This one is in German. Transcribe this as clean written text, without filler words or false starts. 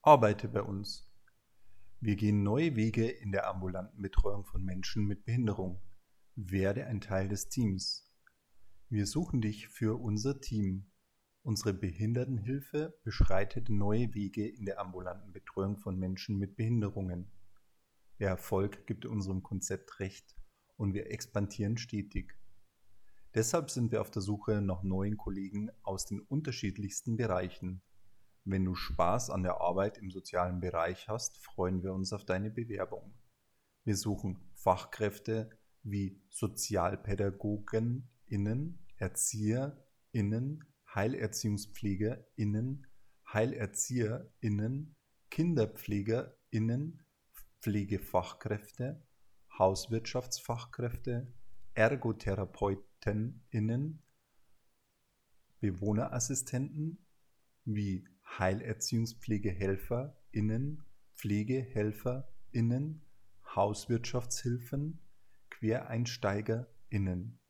Arbeite bei uns. Wir gehen neue Wege in der ambulanten Betreuung von Menschen mit Behinderung. Werde ein Teil des Teams. Wir suchen dich für unser Team. Unsere Behindertenhilfe beschreitet neue Wege in der ambulanten Betreuung von Menschen mit Behinderungen. Der Erfolg gibt unserem Konzept recht und wir expandieren stetig. Deshalb sind wir auf der Suche nach neuen Kollegen aus den unterschiedlichsten Bereichen. Wenn du Spaß an der Arbeit im sozialen Bereich hast, freuen wir uns auf deine Bewerbung. Wir suchen Fachkräfte wie SozialpädagogInnen, ErzieherInnen, HeilerziehungspflegerInnen, HeilerzieherInnen, KinderpflegerInnen, Pflegefachkräfte, Hauswirtschaftsfachkräfte, ErgotherapeutInnen, Bewohnerassistenten wie HeilerziehungspflegehelferInnen, PflegehelferInnen, Hauswirtschaftshilfen, QuereinsteigerInnen.